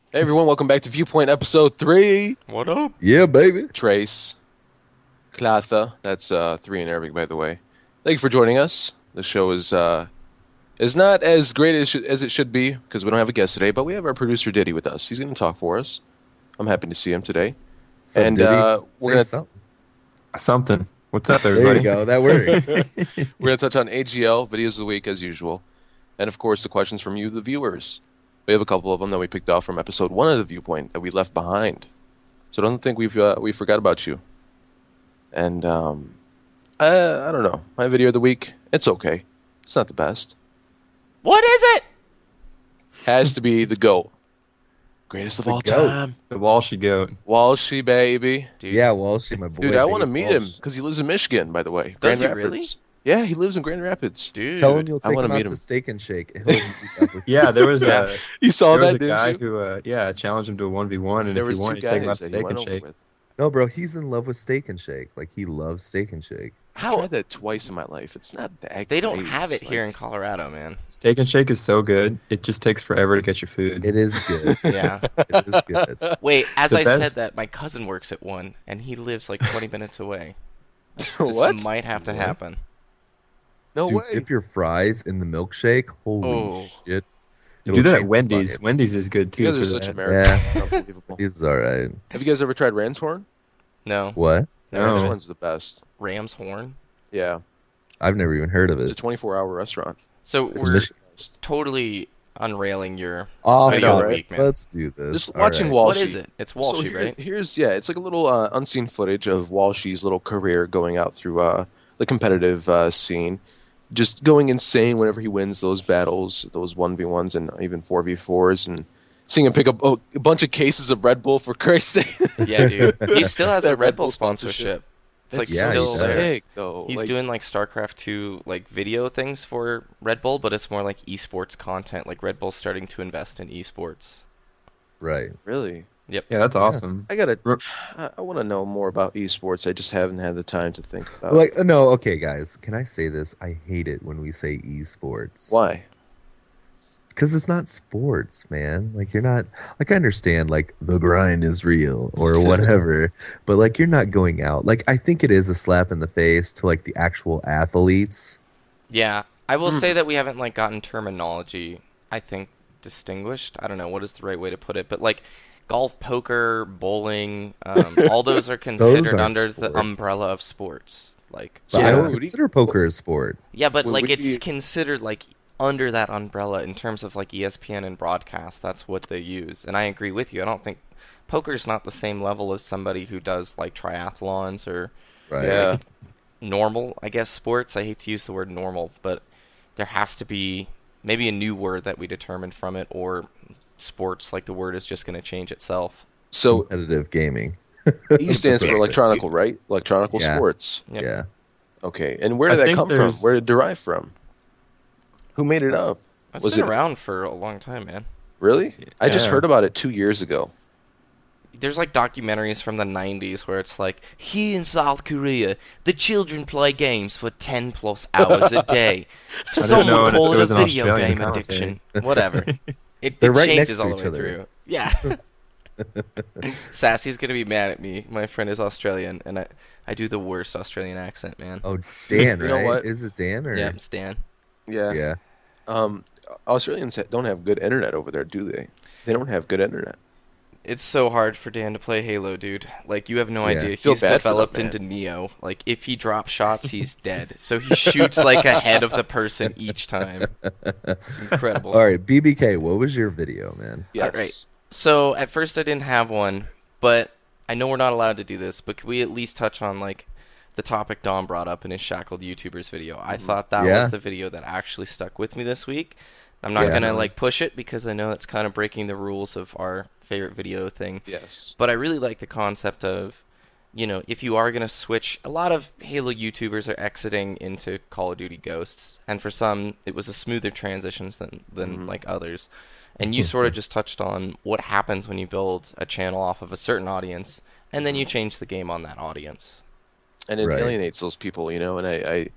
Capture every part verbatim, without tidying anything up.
Hey everyone, welcome back to Viewpoint episode three. What up? Yeah, baby. Trace, Clatha, that's uh, three in Arabic, by the way. Thank you for joining us. The show is uh, is not as great as, as it should be because we don't have a guest today, but we have our producer Diddy with us. He's going to talk for us. I'm happy to see him today. So, and Diddy, uh, we're going to something. Something. What's up, There everybody? you go. That works. we're going to touch on A G L videos of the week as usual, and of course the questions from you, the viewers. We have a couple of them that we picked off from episode one of the Viewpoint that we left behind. So don't think we've uh, we forgot about you. And um, I, I don't know. My video of the week, it's okay. It's not the best. What is it? Has to be the GOAT. Greatest of The all GOAT. time. The Walshy goat. Walshy, baby. Dude. Yeah, Walsh, my boy. Dude, I want to Dave meet him Walsh. because he lives in Michigan, by the way. Does Grand he Rapids. really? Yeah, he lives in Grand Rapids. Dude. Tell him you'll I take wanna him out meet to him. Steak and Shake. He'll meet you up with Yeah, you. there was Yeah. a You saw there was that, a didn't guy you? who uh, yeah challenged him to a one v one, and There if was he won, two he'd take him out guys to that he Steak went and over Shake. with. No, bro, he's in love with Steak and Shake. Like he loves Steak and Shake. I've tried that twice in my life. It's not that They don't great. have it It's here like- in Colorado, man. Steak and Shake is so good; it just takes forever to get your food. It is good. Yeah. It is good. Wait, as The I best- said that, my cousin works at one, and he lives like twenty minutes away. This What? might have to What? happen. No Dude, way. dip your fries in the milkshake. Holy Oh. shit. You It'll do that change at your Wendy's. life. Wendy's is good too. You guys are for such that. Americans. It's unbelievable. He's all right. Have you guys ever tried Ramshorn? No. What? No. Ramshorn's the best. Ram's Horn. Yeah. I've never even heard of It's a it. twenty-four hour restaurant. So It's we're Mich- totally unrailing your Off I know, video of the right? week, man. Let's do this. Just All watching right. Walshy. What is it? It's So Walshy, here- right? Here's yeah, it's like a little uh, unseen footage of Walshy's little career going out through uh, the competitive uh, scene, just going insane whenever he wins those battles, those one v ones and even four v fours, and seeing him pick up oh, a bunch of cases of Red Bull for Christ's sake. Yeah, dude. He still has That a Red Bull Bull sponsorship. It's like That's Yeah, he still does. there. sick, though. He's Like, doing like StarCraft two like video things for Red Bull, but it's more like esports content. Like Red Bull's starting to invest in esports. Right. really. Yeah, that's awesome. I gotta. Re- I, I want to know more about esports. I just haven't had the time to think about. Like, no, okay, guys. Can I say this? I hate it when we say esports. Why? Because it's not sports, man. Like, you're not, like, I understand, like, the grind is real or whatever, but, like, you're not going out. Like, I think it is a slap in the face to, like, the actual athletes. Yeah, I will Hmm. say that we haven't like gotten terminology, I think, distinguished. I don't know what is the right way to put it, but like golf, poker, bowling, um, all those are considered aren't under the sports. umbrella of sports. Like, But I Yeah. don't Would he- consider poker a sport. yeah, but Would- like would it's you- considered like under that umbrella in terms of like E S P N and broadcast. That's what they use, and I agree with you. I don't think poker's not the same level as somebody who does like triathlons or Right. Yeah. normal, I guess, sports. I hate to use the word normal, but there has to be maybe a new word that we determined from it, or sports, like the word is just going to change itself. So Competitive gaming. E stands for electronical, right? Electronical Yeah. sports. Yep. Yeah. Okay. And where I did that think come from? there's- Where did it derive from? Who made it up? It's Was been it- around for a long time, man. Really? I just Yeah. heard about it two years ago. There's like documentaries from the nineties where it's like, here in South Korea, the children play games for ten plus hours a day. I didn't Some know would it- call it it, was a an video Australian game commentary. addiction. Whatever. It, They're it right changes next to all the each way other. through. Yeah. Sassy's gonna be mad at me. My friend is Australian, and I, I do the worst Australian accent, man. Oh, Dan, You know right? what? Is it Dan or? Yeah, Stan. Yeah. Yeah. Um, Australians ha- don't have good internet over there, do they? They don't have good internet. It's so hard for Dan to play Halo, dude. Like, you have no Yeah. idea. Feel He's bad for developed that man. into Neo. Like, if he drops shots, he's dead. So he shoots, like, ahead of the person each time. It's incredible. All right, B B K, what was your video, man? Yes. Alright. So, at first I didn't have one, but I know we're not allowed to do this, but could we at least touch on, like, the topic Don brought up in his Shackled YouTubers video? I thought that Yeah. was the video that actually stuck with me this week. I'm not Yeah. gonna, like, push it because I know it's kind of breaking the rules of our favorite video thing. Yes. But I really like the concept of, you know, if you are going to switch, a lot of Halo YouTubers are exiting into Call of Duty Ghosts. And for some, it was a smoother transition than, than Mhm. like others. And you sort of just touched on what happens when you build a channel off of a certain audience, and then you change the game on that audience. And it Right. alienates those people, you know. And I, I,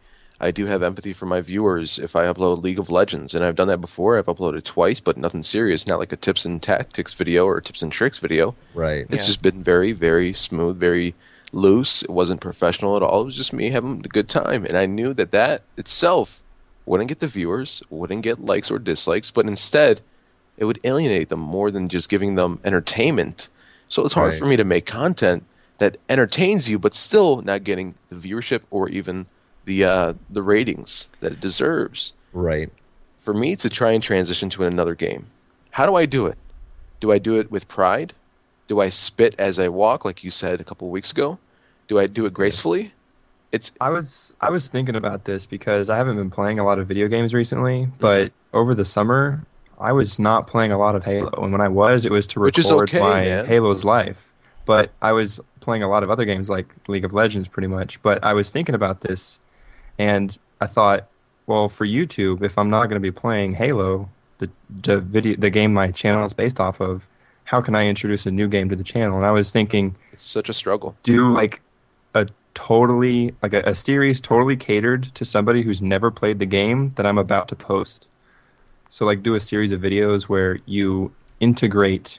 I do have empathy for my viewers if I upload League of Legends, and I've done that before. I've uploaded twice, but nothing serious, not like a tips and tactics video or tips and tricks video. Right. It's Yeah. just been very, very smooth, very loose. It wasn't professional at all. It was just me having a good time, and I knew that that itself wouldn't get the viewers, wouldn't get likes or dislikes, but instead it would alienate them more than just giving them entertainment. So it's hard Right. for me to make content that entertains you, but still not getting the viewership or even the uh, the ratings that it deserves. Right. For me to try and transition to another game, how do I do it? Do I do it with pride? Do I spit as I walk, like you said a couple of weeks ago? Do I do it gracefully? It's I was I was thinking about this because I haven't been playing a lot of video games recently, but over the summer I was not playing a lot of Halo, and when I was, it was to Which is record okay, my man. Halo's life. But I was playing a lot of other games like League of Legends, pretty much. But I was thinking about this, and I thought, well, for YouTube, if I'm not going to be playing Halo, the the video the game my channel is based off of, how can I introduce a new game to the channel? And I was thinking, it's such a struggle. do like a totally like a, a series totally catered to somebody who's never played the game that I'm about to post. So like do a series of videos where you integrate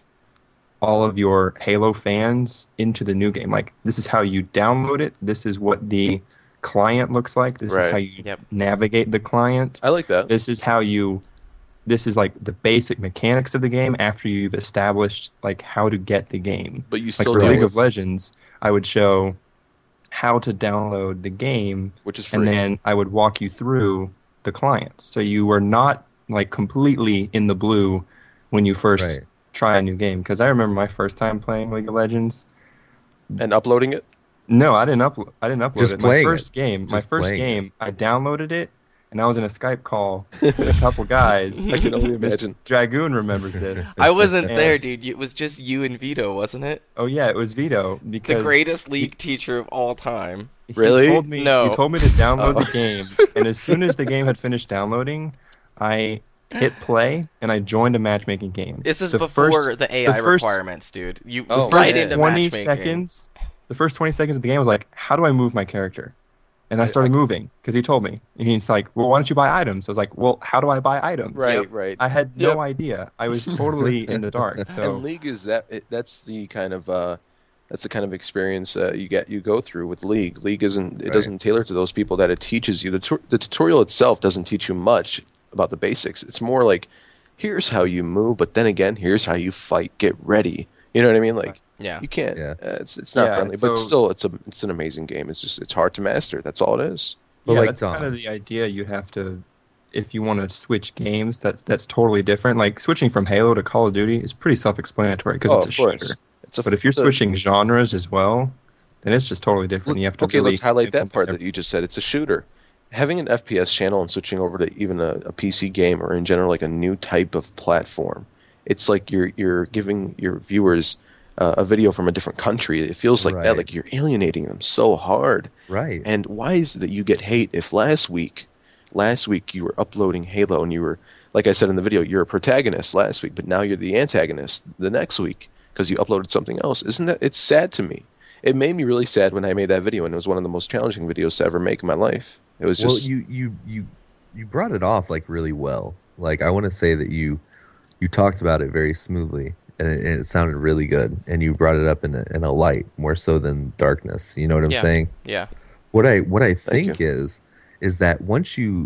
all of your Halo fans into the new game. Like this is how you download it. This is what the client looks like. This Right. is how you Yep. navigate the client. I like that. This is how you this is like the basic mechanics of the game after you've established like how to get the game. But you Like still for deal League with, of Legends, I would show how to download the game, which is free. and then I would walk you through the client. So you were not like completely in the blue when you first Right. try a new game. Because I remember my first time playing League of Legends. and uploading it. No, I didn't upload. I didn't upload Just it. playing My first it. game. My Just first playing game. I downloaded it, and I was in a Skype call with a couple guys. I can only Mister imagine. Dragoon remembers this. I wasn't And- there, dude. It was just you and Vito, wasn't it? Oh yeah, it was Vito because The greatest league teacher of all time. he Really? told me, No. He told me to download Oh. the game, and as soon as the game had finished downloading, I hit play and I joined a matchmaking game. This is The before first- the A I the first- requirements, dude. You Oh, right man. into twenty matchmaking. seconds. The first twenty seconds of the game was like, how do I move my character? And I started moving because he told me. And he's like, well, why don't you buy items? I was like, well, how do I buy items? Right, Yep. right. I had no Yep. idea. I was totally in the dark. So And League is that it, that's the kind of uh, that's the kind of experience uh, you get you go through with League. League isn't it Right. doesn't tailor to those people that it teaches you. The tu- the tutorial itself doesn't teach you much about the basics. It's more like here's how you move, but then again, here's how you fight. Get ready. You know what I mean? Like Yeah. you can't. Yeah. Uh, it's it's not Yeah, friendly, but so- still, it's a it's an amazing game. It's just it's hard to master. That's all it is. But yeah, like that's kind Dom. of the idea. You have to, if you want to switch games, that's that's totally different. Like switching from Halo to Call of Duty is pretty self-explanatory because Oh, it's a of course. shooter. It's a But if you're the- switching genres as well, then it's just totally different. You have to okay, really let's highlight that implement part that everything. you just said. It's a shooter. Having an F P S channel and switching over to even a, a P C game or in general like a new type of platform, it's like you're you're giving your viewers uh, a video from a different country. It feels like that, Right. like you're alienating them so hard. Right. And why is it that you get hate if last week, last week you were uploading Halo and you were, like I said in the video, you're a protagonist last week, but now you're the antagonist the next week because you uploaded something else. Isn't that? It's sad to me. It made me really sad when I made that video, and it was one of the most challenging videos to ever make in my life. It was Well, just you you you you brought it off like really well. Like I want to say that you you talked about it very smoothly, and it, and it sounded really good. And you brought it up in a, in a light more so than darkness. You know what I'm Yeah. saying? Yeah. What I what I Thank think is is that once you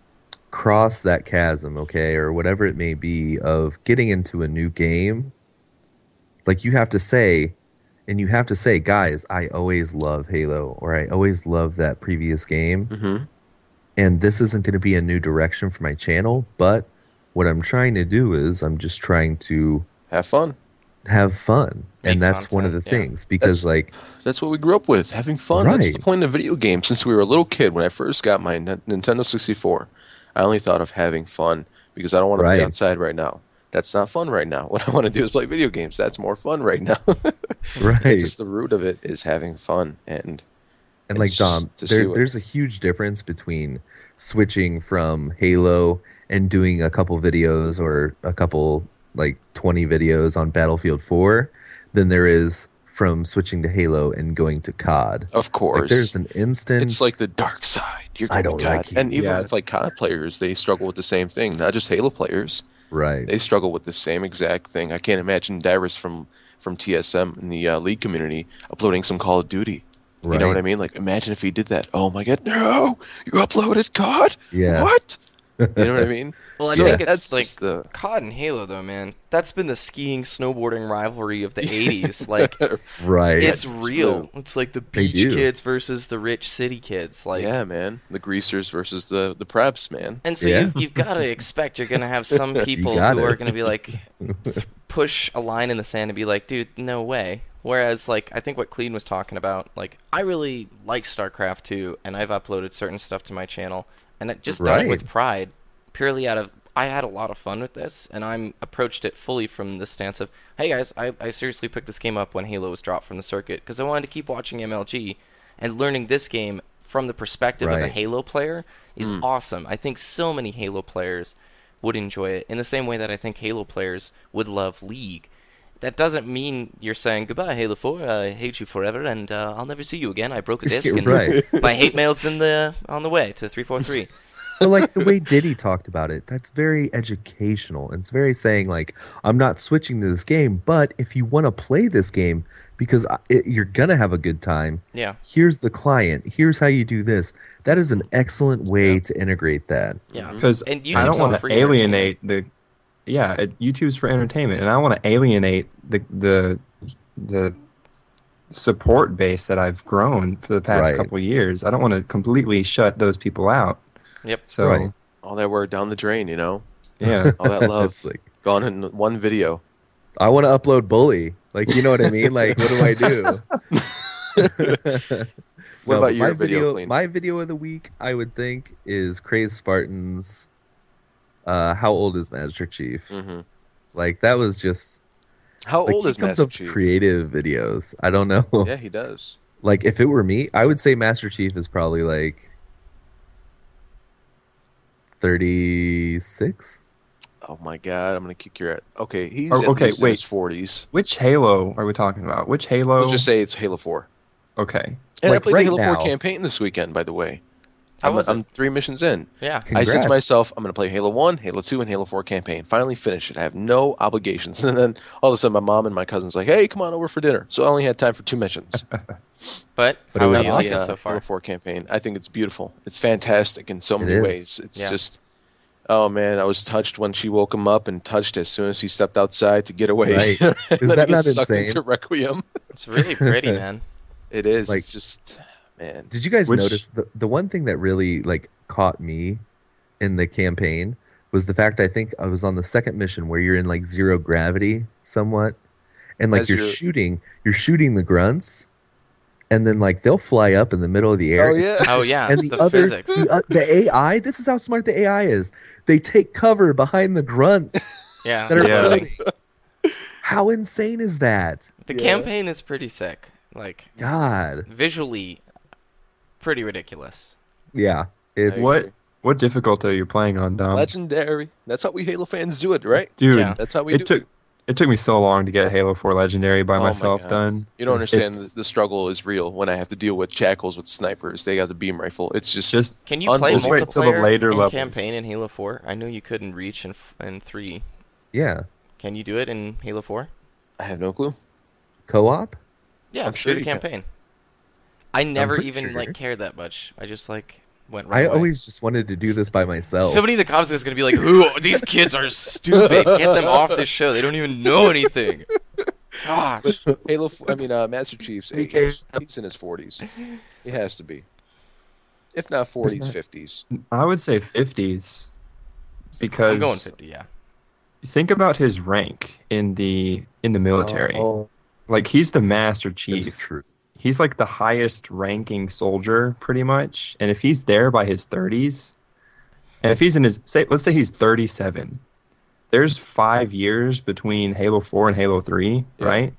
cross that chasm, okay, or whatever it may be, of getting into a new game, like you have to say, and you have to say, guys, I always love Halo, or I always love that previous game, Mhm. and this isn't going to be a new direction for my channel, but what I'm trying to do is I'm just trying to have fun. have fun, Make and that's one of the content, yeah. things because That's- like That's what we grew up with, having fun. That's the Right. point of video games. Since we were a little kid, when I first got my N- Nintendo sixty-four, I only thought of having fun because I don't want to Right. be outside right now. That's not fun right now. What I want to do is play video games. That's more fun right now. right. Just the root of it is having fun, and And It's like just Dom, to see there, what- there's a huge difference between switching from Halo and doing a couple videos or a couple like twenty videos on Battlefield four than there is from switching to Halo and going to C O D. Of course. Like, there's an instance. It's like the dark side. You're I going don't to C O D. like you. And even Yeah. with like C O D players, they struggle with the same thing. Not just Halo players. right. They struggle with the same exact thing. I can't imagine Dyrus from from T S M in the uh, League community uploading some Call of Duty. right. You know what I mean? Like, imagine if he did that. Oh my god, no! You uploaded C O D? Yeah. What? You know what I mean? Well, I So think it's that's like just the C O D and Halo, though, man. That's been the skiing, snowboarding rivalry of the eighties. Like, Right. it's That's real. It's like the They beach do. kids versus the rich city kids. Like, yeah, man. The greasers versus the the preps, man. and so Yeah. you, you've got to expect you're going to have some people got who it. are going to be like, push a line in the sand and be like, dude, no way. Whereas, like, I think what Clean was talking about, like, I really like StarCraft two, and I've uploaded certain stuff to my channel, and I just done it with Right. pride, purely out of, I had a lot of fun with this, and I'm approached it fully from the stance of, hey guys, I, I seriously picked this game up when Halo was dropped from the circuit, because I wanted to keep watching M L G, and learning this game from the perspective of a Right. Halo player is Mm. awesome. I think so many Halo players would enjoy it, in the same way that I think Halo players would love League. That doesn't mean you're saying, goodbye, Halo four, I hate you forever, and uh, I'll never see you again. I broke a disc, and Right. my hate mail's in the on the way to three forty-three. But like the way Diddy talked about it, that's very educational. It's very saying like, I'm not switching to this game, but if you want to play this game because I- it, you're gonna have a good time, Yeah, here's the client. Here's how you do this. That is an excellent way to integrate that. yeah. Because And I YouTube's don't all want free to alienate the, yeah, it, YouTube's for entertainment, and I want to alienate the the the support base that I've grown for the past Right. couple of years. I don't want to completely shut those people out. Yep. So Right. All that work down the drain, you know? yeah, All that love It's like, gone in one video. I want to upload Bully. Like, you know what I mean? Like, what do I do? What No, about but your my video, Clean? My video of the week, I would think, is Crazed Spartans. Uh, how old is Master Chief? hmm Like, that was just How like old he is comes Master up with Chief? creative videos. I don't know. Yeah, he does. Like, if it were me, I would say Master Chief is probably like thirty-six. Oh my god, I'm gonna kick your ass. Okay, he's Oh, at okay, least in wait. his forties. which Halo are we talking about? Which Halo? Let's just say it's Halo four. Okay, And I Like, played right the Halo now. four campaign this weekend, by the way. How I'm, was it? I'm three missions in. Yeah. I said to Congrats. myself, I'm going to play Halo one, Halo two, and Halo four campaign. Finally finish it. I have no obligations. And then all of a sudden, my mom and my cousin's like, hey, come on over for dinner. So I only had time for two missions. But, But how it was are you liking awesome. it so Halo far? four campaign. I think it's beautiful. It's fantastic in so It many is. ways. It's Yeah. just, oh man, I was touched when she woke him up and touched as soon as he stepped outside to get away. Right. And Is then that he not gets sucked insane? into Requiem. It's really pretty, man. It is. Like- it's just, man. Did you guys Which- notice the the one thing that really like caught me in the campaign was the fact I think I was on the second mission where you're in like zero gravity somewhat, and like As you're you're- shooting you're shooting the grunts, and then like they'll fly up in the middle of the air. Oh yeah. Oh, yeah. And the, the other, physics. the, uh, the A I, this is how smart the A I is. They take cover behind the grunts Yeah. that are Yeah. floating. How insane is that? The Yeah. campaign is pretty sick. Like, God, visually, pretty ridiculous. yeah, it's I What agree. what difficulty are you playing on, Dom? Legendary. That's how we Halo fans do it, right? Dude, Yeah. That's how we it do took it. it took me so long to get Halo four Legendary by Oh my myself God. done. You don't understand. It's The, the struggle is real when I have to deal with jackals with snipers. They got the beam rifle. It's just, just Can you play Unbelievable. Wait till the multiplayer later in levels. campaign in Halo four? I know you couldn't reach in f- in three. yeah, Can you do it in Halo four? I have no clue. co-op. Yeah, I'm through sure the you can. campaign. I never pretty even sure. like cared that much. I just like went right I away. always just wanted to do this by myself. Somebody in the comments is gonna be like, "Who? These kids are stupid. Get them off this show. They don't even know anything." Gosh. Halo. f- I mean, uh, Master Chief's age. He's in his forties. He has to be. If not forties, that- fifties. I would say fifties because I'm going fifty. Yeah. think about his rank in the in the military. Oh, Like he's the Master that's Chief. true. He's like the highest ranking soldier pretty much. And if he's there by his thirties, and if he's in his say let's say he's thirty-seven. There's five years between Halo four and Halo three, Yeah. right?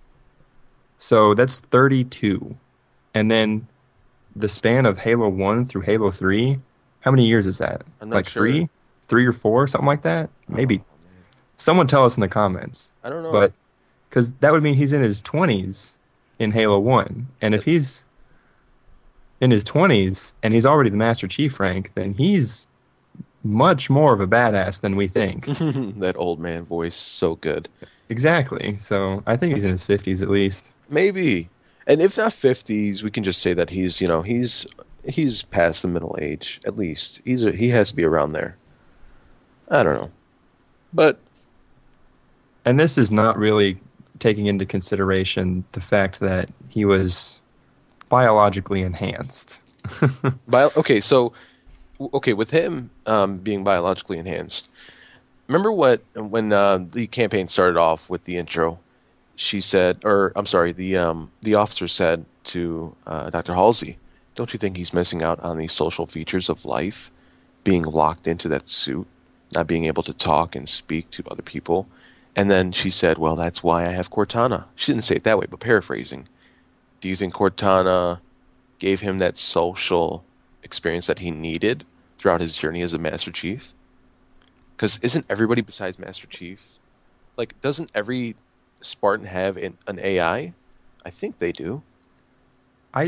So that's thirty-two. And then the span of Halo one through Halo three, how many years is that? I'm not like sure. three? Three or four, something like that? Maybe. Oh, man. Someone tell us in the comments. I don't know. But because that would mean he's in his twenties in Halo one. And if he's in his twenties and he's already the Master Chief rank, then he's much more of a badass than we think. That old man voice, so good. Exactly. So I think he's in his fifties at least. Maybe. And if not fifties, we can just say that he's, you know, he's he's past the middle age, at least. He's a, he has to be around there. I don't know. But And this is not really taking into consideration the fact that he was biologically enhanced. bio, okay, so okay, with him um, being biologically enhanced, remember what when uh, the campaign started off with the intro, she said, or I'm sorry, the um, the officer said to uh, Doctor Halsey, "Don't you think he's missing out on these social features of life, being locked into that suit, not being able to talk and speak to other people?" And then she said, "Well, that's why I have Cortana." She didn't say it that way, but paraphrasing. Do you think Cortana gave him that social experience that he needed throughout his journey as a Master Chief? Because isn't everybody besides Master Chiefs, like, doesn't every Spartan have an, an A I? I think they do. I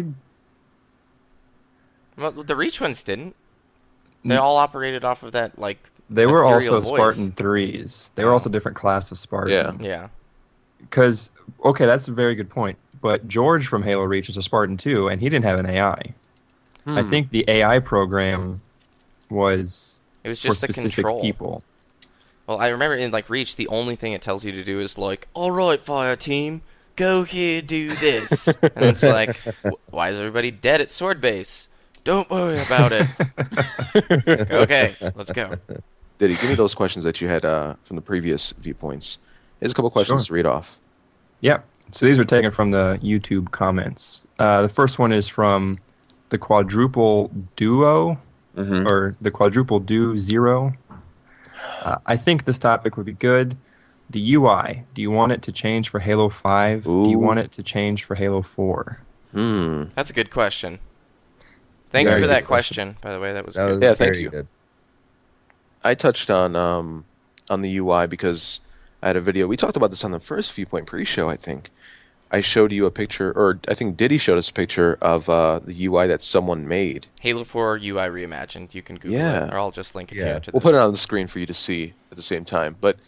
Well, the Reach ones didn't. They all operated off of that, like, They were ethereal also voice. Spartan threes. They were also different class of Spartan. Yeah. Yeah. Because, okay, that's a very good point. But George from Halo Reach is a Spartan too, and he didn't have an A I. I Hmm. think the A I program was It was for just the specific control. people. Well, I remember in, like, Reach, the only thing it tells you to do is, like, all right, fire team, go here, do this. And it's like, "Wh- why is everybody dead at Sword Base? Don't worry about it. Okay, let's go. Diddy, give me those questions that you had uh, from the previous viewpoints. Here's a couple questions Sure. to read off. Yep. So these are taken from the YouTube comments. Uh, the first one is from the Quadruple Duo, Mm-hmm. or the Quadruple Do Zero. Uh, I think this topic would be good. The U I. Do you want it to change for Halo five? Do you Ooh. want it to change for Halo four? Hmm. That's a good question. Thank Very you for that good question, by the way. That was That good. was Yeah, thank very you. good. I touched on um, on the U I because I had a video. We talked about this on the first Viewpoint pre-show, I think. I showed you a picture, or I think Diddy showed us a picture of uh, the U I that someone made. Halo four U I reimagined. You can Google Yeah. it, or I'll just link it Yeah. to you. To We'll put it this. on the screen for you to see at the same time. But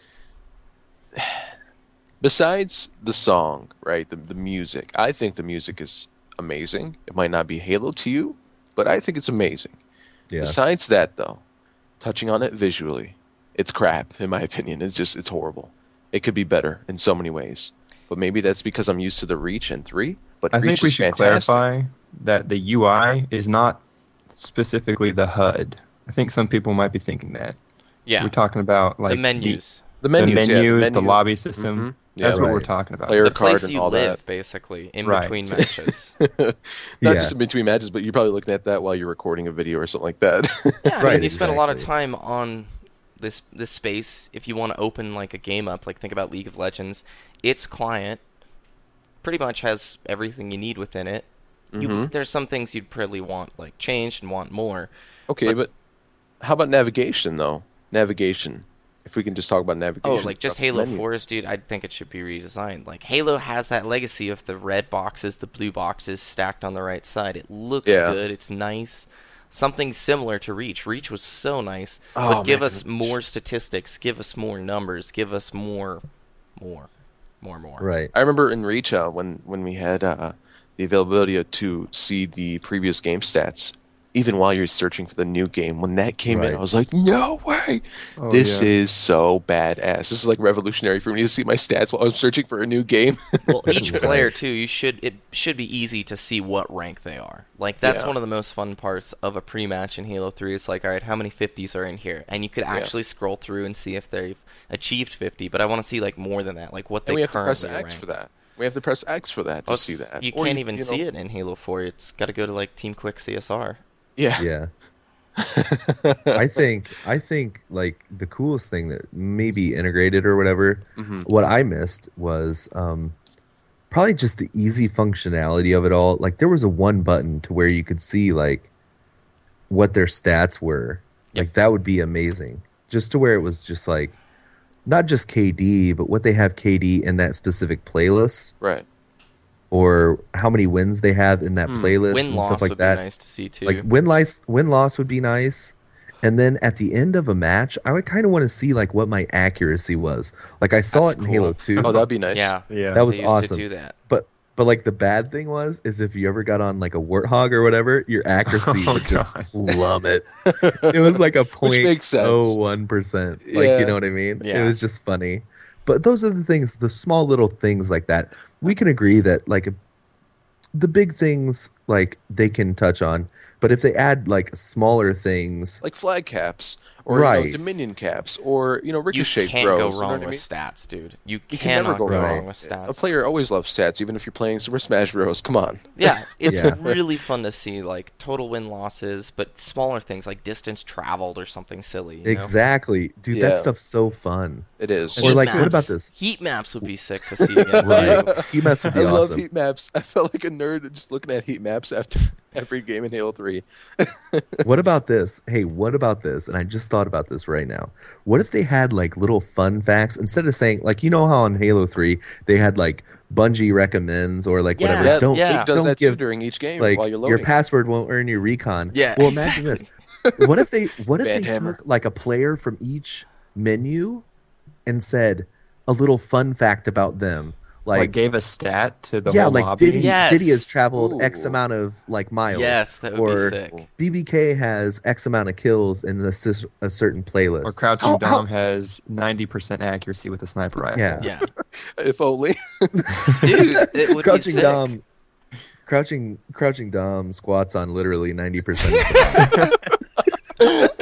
besides the song, right, the, the music, I think the music is amazing. It might not be Halo to you, but I think it's amazing. Yeah. Besides that, though, touching on it visually, it's crap, in my opinion. It's just, it's horrible. It could be better in so many ways. But maybe that's because I'm used to the Reach and three. But I Reach think we is should fantastic. clarify that the U I is not specifically the H U D. I think some people might be thinking that. Yeah, We're talking about like the menus. The the, menus, menus, yeah, the, the menu. lobby system. Mhm. That's Yeah, what we're right. talking about. Player The card place and you all live, that. basically, in Right. between matches. Not Yeah. just in between matches, but you're probably looking at that while you're recording a video or something like that. Yeah, I mean, Right, you spend a lot of exactly. time on this this space. If you want to open like a game up, like think about League of Legends, its client pretty much has everything you need within it. You, Mhm. there's some things you'd probably want like changed and want more. Okay, But- but how about navigation, though? Navigation. If we can just talk about Oh, navigation. like just across the Halo menu. four, dude, I think it should be redesigned. Like Halo has that legacy of the red boxes, the blue boxes stacked on the right side. It looks Yeah. good. It's nice. Something similar to Reach. Reach was so nice, Oh, but give man, us Reach. more statistics, give us more numbers, give us more, more, more, more. Right. I remember in Reach uh, when when we had uh, the availability to see the previous game stats, even while you're searching for the new game. When that came in, Right. I was like, "No way! Oh, this yeah. is so badass. This is like revolutionary for me to see my stats while I'm searching for a new game." Well, each Right. player too, you should it should be easy to see what rank they are. Like that's Yeah. one of the most fun parts of a pre-match in Halo three. It's like, all right, how many fifties are in here? And you could actually scroll through and see if they've achieved fifty. But I want to see like more than that, like what they and we have to press currently X ranked. for that. We have to press X for that to Well, see it's- that. You Or can't even you see know- it in Halo four. It's got to go to like Team Quick C S R. Yeah. Yeah. I think I think like the coolest thing that maybe integrated or whatever. Mhm. What I missed was um, probably just the easy functionality of it all. Like there was a one button to where you could see like what their stats were. Yep. Like that would be amazing. Just to where it was just like not just K D, but what they have K D in that specific playlist. Right. or how many wins they have in that Hmm. playlist Win and loss stuff like would that. be nice to see too. Like win loss, win loss would be nice. And then at the end of a match, I would kind of want to see like what my accuracy was. Like I saw That's it in cool. Halo two. Oh, that'd be nice. yeah, Yeah. That was they used awesome. to do that. But but like the bad thing was is if you ever got on like a warthog or whatever, your accuracy Oh, would just God. plummet. It was like a point makes sense. oh one percent. Like Yeah. you know what I mean? Yeah. It was just funny. But those are the things, the small little things like that. We can agree that like the big things like they can touch on, but if they add like smaller things, Like flag caps, or you Right. know, Dominion caps, or you know You ricochet can't throws. go you know wrong what I with mean? stats, dude. You, You can never cannot go go wrong. wrong with stats. A player always loves stats, even if you're playing Super Smash Bros. Come on. Yeah, it's Yeah. really fun to see like total win losses, but smaller things like distance traveled or something silly. You know? exactly, dude, Yeah. that stuff's so fun. It is. Or Heat like, what maps. about this? Heat maps would be sick to see again. Right, too. heat maps would I be love awesome. heat maps. I felt like a nerd just looking at heat maps after every game in Halo three. What about this? Hey, what about this? And I just thought about this right now. What if they had like little fun facts instead of saying like you know how on Halo three they had like Bungie recommends or like whatever. Yeah, don't yeah. It does don't that give too during each game like while you're your loading. password won't earn you recon. Yeah, Well, imagine this. What if they what if Van they Hammer. took like a player from each menu and said a little fun fact about them? Like, Like, gave a stat to the yeah, whole like lobby. Diddy, Yes. Diddy has traveled X Ooh. amount of like miles. Yes, that would or be sick. B B K has X amount of kills in a, cis- a certain playlist. Or Crouching How- Dom how- has ninety percent accuracy with a sniper rifle. Yeah. Yeah, If only. dude, it would be Crouching sick. Dom, Crouching Crouching Dom squats on literally ninety percent of the box.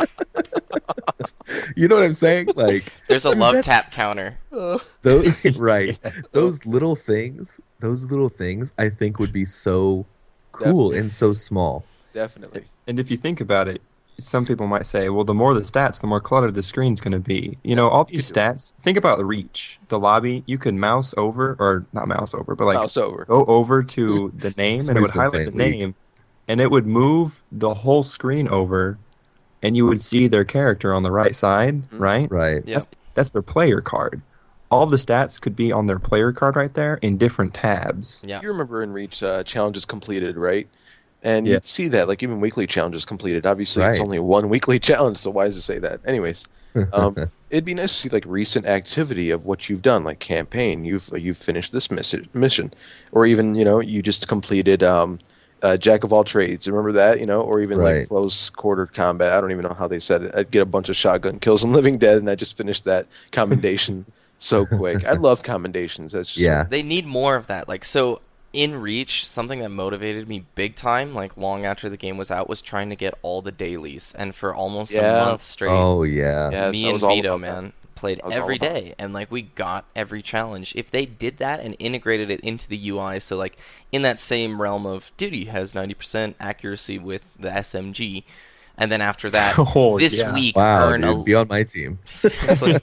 You know what I'm saying? Like There's a Dude, love that's- tap counter. those, right? Those little things, those little things, I think would be so cool and so small. Definitely. And if you think about it, some people might say, well, the more the stats, the more cluttered the screen's going to be. You know, all these You do. stats, think about the reach. The lobby, you could mouse over, or not mouse over, but like Mouse over. go over to the name and it Somebody's would been highlight the playing League. name and it would move the whole screen over and you would see their character on the right side, Mhm. right? Right. Yeah. That's, that's their player card. All the stats could be on their player card right there in different tabs. Yeah. You remember in Reach uh, challenges completed, right? And Yeah. you'd see that, like even weekly challenges completed. Obviously, it's Right. only one weekly challenge, so why does it say that? Anyways, um, it'd be nice to see like recent activity of what you've done, like campaign. You've you've finished this mission, mission, or even you know you just completed um, uh, Jack of all trades. Remember that, you know, or even Right. like close quarter combat. I don't even know how they said it. I'd get a bunch of shotgun kills in Living Dead, and I just finished that commendation so quick. I love commendations. That's just Yeah. They need more of that. Like, so in Reach, something that motivated me big time, like long after the game was out, was trying to get all the dailies. And for almost Yeah. a month straight, Oh yeah. Yeah, me so I and was all Vito, about that. man, played I was all every about day. And like, we got every challenge. If they did that and integrated it into the U I, so like in that same realm of, dude, he has ninety percent accuracy with the S M G. And then after that, Oh, this yeah. week, Wow, earn dude, a be on my team. Seriously.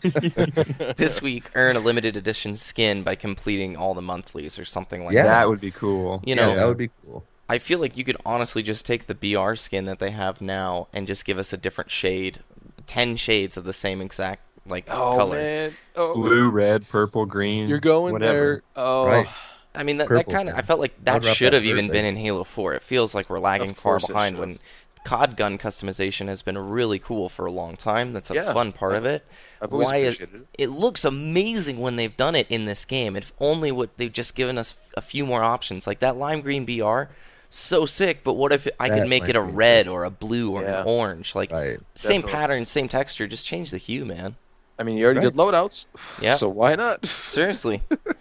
This week, earn a limited edition skin by completing all the monthlies or something like Yeah. that. That would be cool. You Yeah, know, that would be cool. I feel like you could honestly just take the B R skin that they have now and just give us a different shade, ten shades of the same exact like oh color. man, oh, Blue, red, purple, green. you're going whatever. there. Oh, Right. I mean, that, that Purple, kind of man. I felt like I'd that wrap should that have even perfect. been in Halo four. It feels like we're lagging Of far course it behind should. when C O D gun customization has been really cool for a long time. That's a Yeah. fun part of it. I've always Why is, appreciated it. it looks amazing when they've done it in this game. If only would they've just given us a few more options, like that lime green B R, so sick. But what if I could That make it might a be red nice. or a blue or Yeah. an orange? Like Right. same Definitely. pattern, same texture, just change the hue, man. I mean, you already Right. did loadouts, Yeah, so why not? seriously.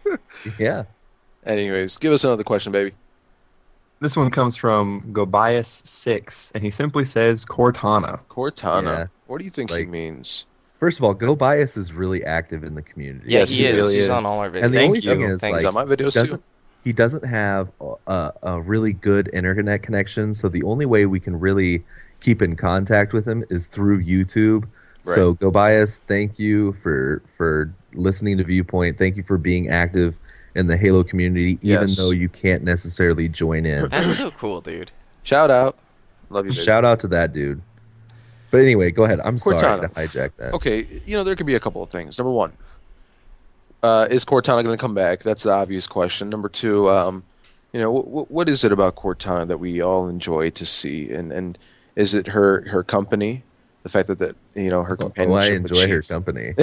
Yeah. Anyways, give us another question, baby. This one comes from Gobias six, and he simply says Cortana. Cortana. Yeah. What do you think he Like- means? First of all, Go Bias is really active in the community. Yeah, Yes, he, he is. really He's is. on all our videos. And the Thank only you. thing is, Thanks. like, He's on my he videos too. doesn't he doesn't have a, a really good internet connection. So the only way we can really keep in contact with him is through YouTube. So Go Bias, thank you for for listening to Viewpoint. Thank you for being active in the Halo community, even Yes. though you can't necessarily join in. That's so cool, dude. Shout out. Love you, baby. Shout out to that dude. But anyway, go ahead. I'm sorry Cortana. to hijack that. Okay, you know, there could be a couple of things. Number one, uh, is Cortana going to come back? That's the obvious question. Number two, um, You know, what what is it about Cortana that we all enjoy to see, and and is it her her company, the fact that that you know her Oh, companionship? I enjoy her Chief? company.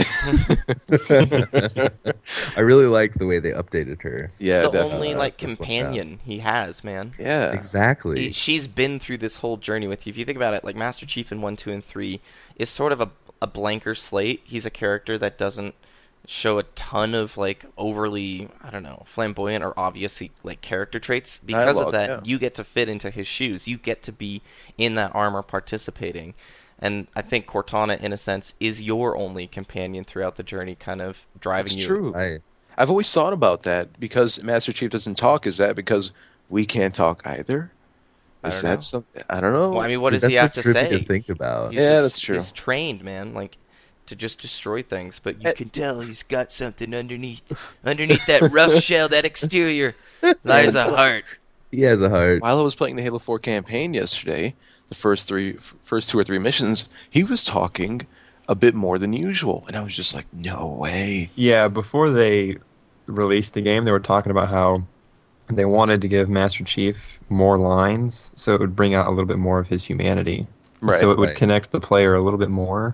I really like the way they updated her. Yeah, It's the definitely. only Uh, like this one, companion he has, man. Yeah, Exactly. He- she's been through this whole journey with you. If you think about it, like Master Chief in one, two, and three is sort of a a blanker slate. He's a character that doesn't show a ton of like overly, I don't know, flamboyant or obviously like character traits. Because Dialogue, of that, yeah. you get to fit into his shoes. You get to be in that armor participating. And I think Cortana, in a sense, is your only companion throughout the journey, kind of driving that's you. true. I I've always thought about that because Master Chief doesn't talk. Is that because we can't talk either? I Is don't that know. something? I don't know. Well, I mean, what Dude, does he that's have so to trippy say? to think about. He's Yeah, just- that's true. He's trained, man, like to just destroy things. But you Eh. can tell he's got something underneath, underneath that rough shell, that exterior, lies a heart. He has a heart. While I was playing the Halo four campaign yesterday, the first three, f- first two or three missions, he was talking a bit more than usual, and I was just like, no way. Yeah, before they released the game, they were talking about how they wanted to give Master Chief more lines, so it would bring out a little bit more of his humanity. Right. so it would right. connect the player a little bit more.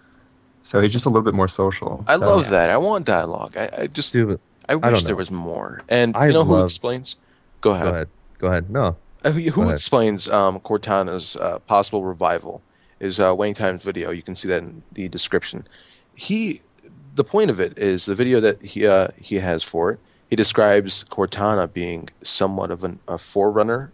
So he's just a little bit more social. I So- love that. I want dialogue. I, I just, Dude, I don't wish there know. was more. And I you know who love- explains? Go ahead. go ahead. Go ahead. No. Uh, Who, who Go ahead. explains um, Cortana's uh, possible revival? Is uh, Wayne Time's video. You can see that in the description. He, the point of it is the video that he uh, he has for it. He describes Cortana being somewhat of an, a forerunner.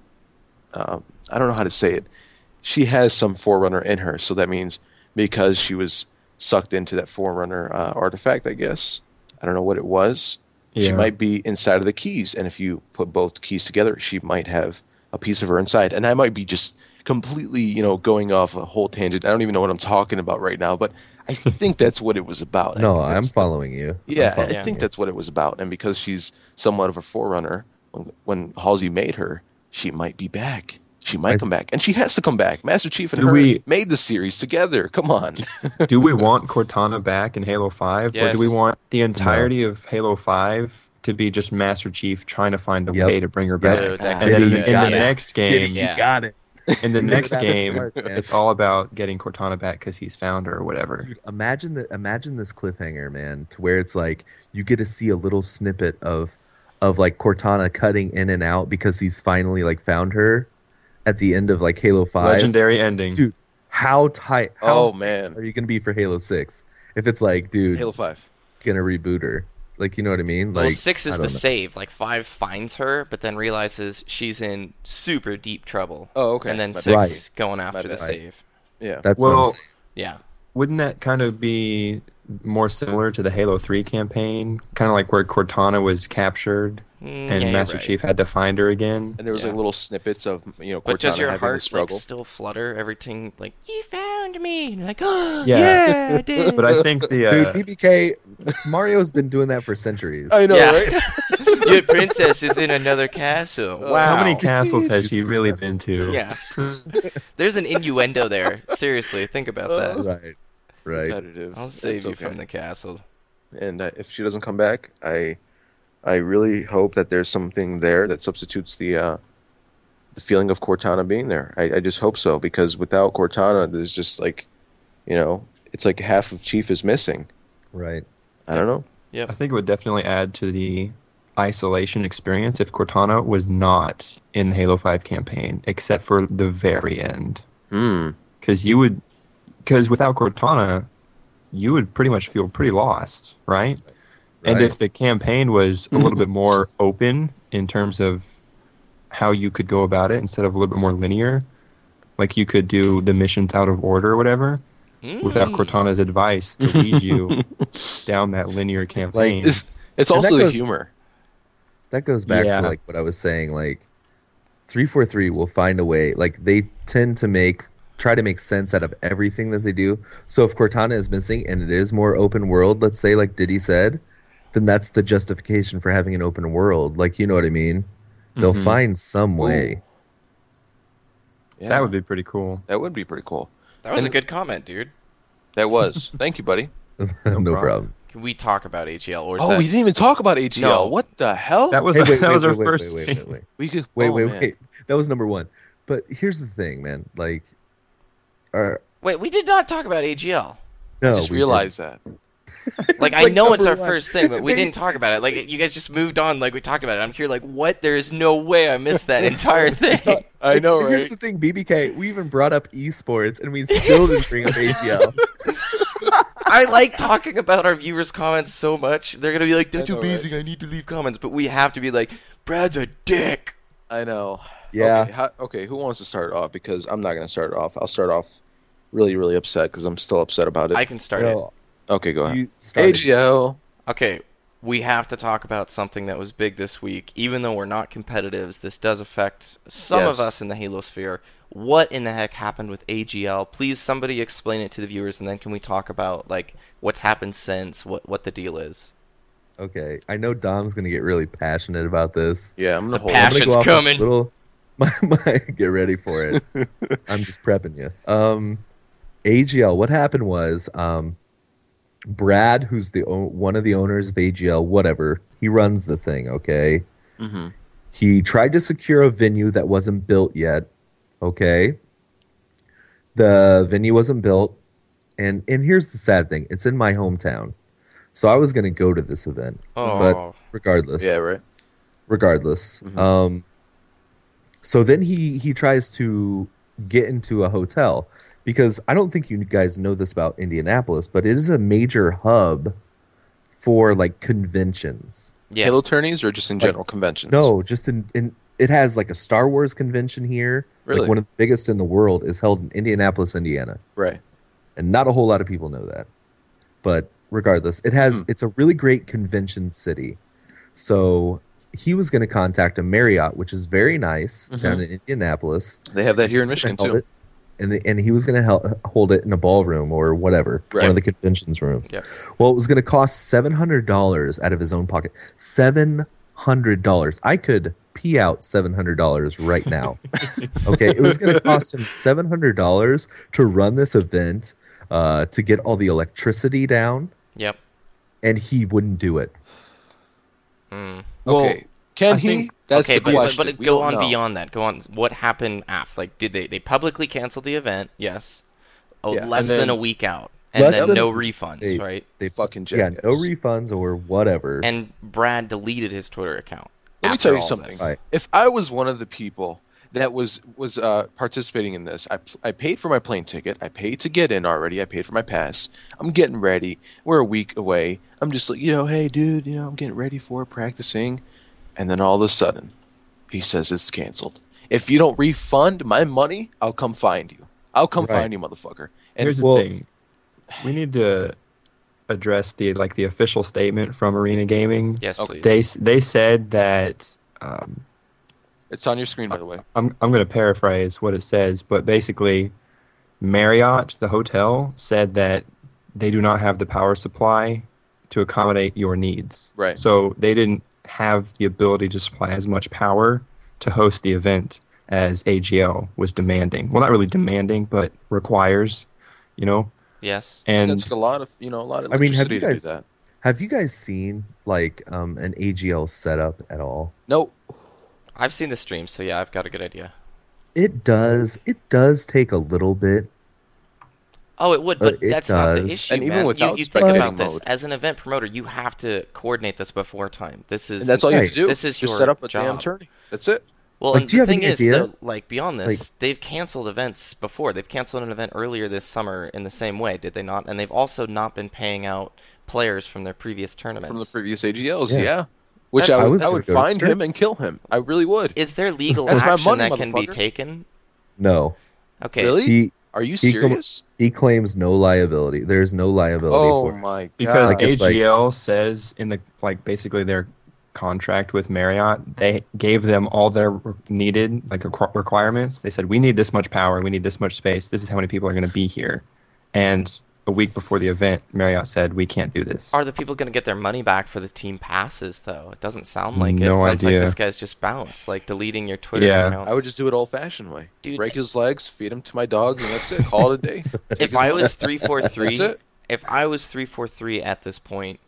Um, I don't know how to say it. She has some forerunner in her, so that means because she was sucked into that forerunner uh, artifact, I guess. I don't know what it was. She Yeah. might be inside of the keys, and if you put both keys together, she might have a piece of her inside. And I might be just completely, you know, going off a whole tangent. I don't even know what I'm talking about right now, but I think that's what it was about. I No, think I'm that's- following you. I'm Yeah, following I think you. that's what it was about. And because she's somewhat of a forerunner, when, when Halsey made her, she might be back. She might I- come back, and she has to come back. Master Chief and Do her we- made the series together. Come on. Do we want Cortana back in Halo five, or Yes. do we want the entirety of Halo five to be just Master Chief trying to find a Yep. way to bring her back? Dude, that And could then Diddy, in, you in got the it. next game, Diddy, Yeah. you got it. in the next That game, part, man. it's all about getting Cortana back because he's found her or whatever. Dude, imagine that. Imagine this cliffhanger, man, to where it's like you get to see a little snippet of, of like Cortana cutting in and out because he's finally like found her, at the end of like Halo Five. Legendary ending. Dude, how tight? How Oh, tight man. are you gonna be for Halo Six? If it's like, dude, Halo five. gonna reboot her, like you know what I mean? Like Well, six I is don't the know. save. Like five finds her, but then realizes she's in super deep trouble. Oh, okay. And then My six bad. Right. going after the bad. save. Yeah. That's what I'm Well, saying. Yeah. wouldn't that kind of be more similar to the Halo three campaign? Kind of like where Cortana was captured Mm, and yeah, you're Master right. Chief had to find her again. And there was like Yeah. little snippets of, you know, But does Cortana your having the heart like struggle. still flutter? Everything like you found me. And you're like, oh Yeah. yeah, I did. But I think the Dude, uh, B B K, Mario's been doing that for centuries. I know, Yeah. right? Your princess is in another castle. Oh. Wow. how many castles has he Just- really been to? Yeah. There's an innuendo there. Seriously, think about that. Right, right. Competitive. I'll save It's you okay. from the castle. And uh, if she doesn't come back, I, I really hope that there's something there that substitutes the, uh, the feeling of Cortana being there. I, I just hope so, because without Cortana, there's just like, you know, it's like half of Chief is missing. Right. I don't know. I think it would definitely add to the isolation experience if Cortana was not in the Halo five campaign, except for the very end. Hmm. Because you would, because without Cortana, you would pretty much feel pretty lost, right? And Right. if the campaign was a little bit more open in terms of how you could go about it instead of a little bit more linear, like you could do the missions out of order or whatever, without Mm. Cortana's advice to lead you down that linear campaign. It's, it's And also that the goes- humor. That goes back Yeah. to like what I was saying. Like, three forty-three will find a way. Like, they tend to make try to make sense out of everything that they do. So if Cortana is missing and it is more open world, let's say, like Diddy said, then that's the justification for having an open world. Like, you know what I mean? They'll Mhm. find some way. Yeah, That would be pretty cool. that would be pretty cool. That was And- a good comment, dude. That was. Thank you, buddy. no problem. problem. Can we talk about A G L? Or is Oh, that... we didn't even talk about A G L. No. What the hell? That was Hey, wait, that wait, was our wait, wait, first. wait, wait, wait, wait. we could, Wait, oh, wait, man. wait. That was number one. But here's the thing, man. Like, uh, Wait, we did not talk about A G L. no, I just we realized that. Like, It's I like know it's number our one. first thing, but we They- didn't talk about it. Like, you guys just moved on like we talked about it. I'm here like, what? There is no way I missed that entire thing. I know, Like, right? Here's the thing, B B K. We even brought up esports, and we still didn't bring up A G L. I like talking about our viewers' comments so much. They're gonna be like, "That's I know, amazing. I need to leave comments," but we have to be like, "Brad's a dick." I know. Yeah. Okay, how, okay, who wants to start off? Because I'm not going to start off. I'll start off really, really upset because I'm still upset about it. I can start No, Okay, go ahead. you started. A G L. it. Okay, we have to talk about something that was big this week. Even though we're not competitives, this does affect some of Yes. us in the Halo sphere. What in the heck happened with A G L? Please, somebody explain it to the viewers, and then can we talk about like what's happened since, what what the deal is? Okay, I know Dom's gonna get really passionate about this. Yeah, I'm going The to hold passion- I'm gonna go Passion's off a coming. Little, my, my, get ready for it. I'm just prepping you. Um, A G L. What happened was, um, Brad, who's the o- one of the owners of A G L, whatever, he runs the thing. Okay, Mm-hmm. he tried to secure a venue that wasn't built yet. Okay, the venue wasn't built, and and here's the sad thing: it's in my hometown, so I was gonna go to this event, Oh, but regardless, Yeah, right. regardless. Mhm. Um, so then he he tries to get into a hotel because I don't think you guys know this about Indianapolis, but it is a major hub for like conventions. yeah. Halo tourneys or just in Like, general conventions? No, just in, in it has like a Star Wars convention here. Really? Like one of the biggest in the world is held in Indianapolis, Indiana. Right. And not a whole lot of people know that. But regardless, it has Hmm. it's a really great convention city. So he was going to contact a Marriott, which is very nice Mhm. down in Indianapolis. They have that here in He was gonna Michigan, hold too. it, and the, and he was going to hold it in a ballroom or whatever, Right. one of the conventions rooms. Yep. Well, it was going to cost seven hundred dollars out of his own pocket. Seven hundred dollars. I could pee out seven hundred dollars right now. Okay, it was going to cost him seven hundred dollars to run this event, uh, to get all the electricity down, Yep. and he wouldn't do it. Mm. Well, Okay. Can I he? think- That's okay, the but, question. but, but We go don't on know. beyond that. Go on. What happened after? Like, did they they publicly cancel the event? Yes. Oh, Yeah, less and than then- a week out, and Less then than- no refunds, they- right? They Fucking yeah, jackass. no refunds or whatever. And Brad deleted his Twitter account. Let me after tell you all something. this. Right. If I was one of the people that was was uh, participating in this, I I paid for my plane ticket. I paid to get in already. I paid for my pass. I'm getting ready. We're a week away. I'm just like, you know, hey, dude, you know, I'm getting ready for it, practicing, and then all of a sudden, he says it's canceled. If you don't refund my money, I'll come find you. I'll come Right. find you, motherfucker. And Here's the well- thing: we need to address the like the official statement from Arena Gaming. Yes, Okay. please. They s- they said that um, it's on your screen, by the way. I'm I'm going to paraphrase what it says, but basically, Marriott, the hotel, said that they do not have the power supply to accommodate your needs. Right. So they didn't have the ability to supply as much power to host the event as A G L was demanding. Well, not really demanding, but requires. You know, yes. and That's a lot of you know a lot of I mean, have electricity you to do guys that. have you guys seen like um, an A G L setup at all? No, I've seen the stream, so yeah, I've got a good idea. It does. It does take a little bit. Oh, it would, Uh, but it that's not the does. issue, And even man. without you, you think spectating about this mode. as an event promoter, you have to coordinate this before time. This is and that's all you have Right. to do. This is just your set up a damn job. tourney. That's it. Well, Like, and do you the have thing any is, idea? though, like beyond this, Like- they've canceled events before. They've canceled an event earlier this summer in the same way, did they not? And they've also not been paying out players from their previous tournaments. From the previous A G Ls, yeah. Yeah. Which That's- I I would, was I would gonna go to find him and strips. kill him. I really would. Is there legal That's my action money, that can be motherfucker. taken? No, Okay. Really? he Are you he com- serious? he claims no liability. There's no liability Oh for it. my because god! it's like- A G L says in the like basically their contract with Marriott, they gave them all their re- needed like requ- requirements. They said we need this much power, we need this much space. This is how many people are going to be here. And a week before the event, Marriott said we can't do this. Are the people going to get their money back for the team passes, though? It doesn't sound like it. No It sounds idea. like this guy's just bounced, like deleting your Twitter Yeah. account. I would just do it old-fashioned way. Dude, Break his legs, feed him to my dogs, and that's it. Call it a day. Take if his I money. was three four three, That's it. if I was three four three at this point,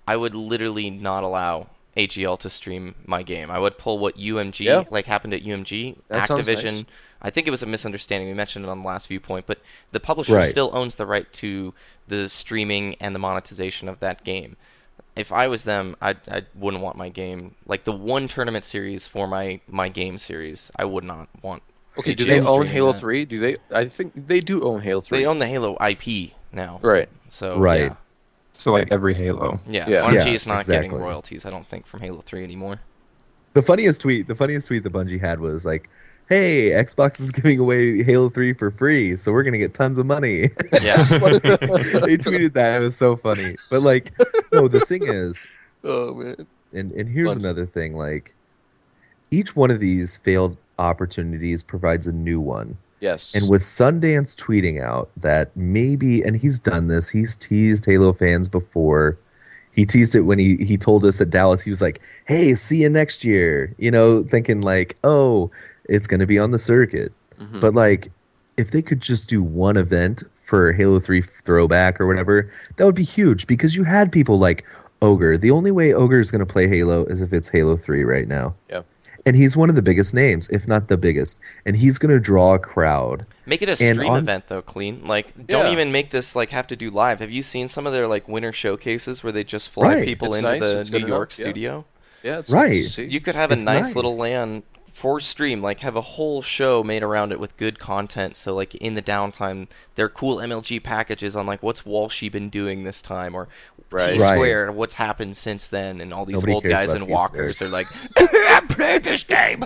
I would literally not allow A G L to stream my game. I would pull what U M G, Yeah. like happened at U M G, That sounds Activision. nice. I think it was a misunderstanding. We mentioned it on the last viewpoint, but the publisher Right. still owns the right to the streaming and the monetization of that game. If I was them, I I wouldn't want my game, like the one tournament series for my my game series. I would not want. Okay, do A G L they own streaming Halo that. three? Do they? I think they do own Halo three. They own the Halo I P now. Right. So Right. yeah. So like every Halo. Yeah, Yeah. Bungie Yeah, is not exactly. getting royalties, I don't think, from Halo three anymore. The funniest tweet, the funniest tweet that Bungie had was like, "Hey, Xbox is giving away Halo three for free, so we're gonna get tons of money." Yeah. It's like- they tweeted that. It was so funny. But like, no, the thing is, Oh man. and and here's Bungie. another thing. Like, each one of these failed opportunities provides a new one. Yes. And with Sundance tweeting out that maybe, and he's done this, he's teased Halo fans before. He teased it when he, he told us at Dallas, he was like, "Hey, see you next year." You know, thinking like, oh, it's going to be on the circuit. Mhm. But like, if they could just do one event for Halo three throwback or whatever, that would be huge because you had people like Ogre. The only way Ogre is going to play Halo is if it's Halo three right now. Yeah. And he's one of the biggest names, if not the biggest. And he's going to draw a crowd. Make it a And stream on- event though, clean. Like, don't Yeah. even make this like have to do live. Have you seen some of their like winter showcases where they just fly Right. people It's into nice, the it's New good York enough, yeah. studio? Yeah. It's Right. nice to see. You could have a It's nice, little nice. LAN for stream, like have a whole show made around it with good content. So like in the downtime, there are cool M L G packages on like what's Walshy been doing this time, or Right. T Right. Square, what's happened since then, and all these Nobody old cares guys about in T walkers Square. are like, I played this game.